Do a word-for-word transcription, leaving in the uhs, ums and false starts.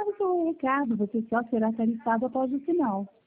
Para o seu recado, você só será tarifado após o sinal.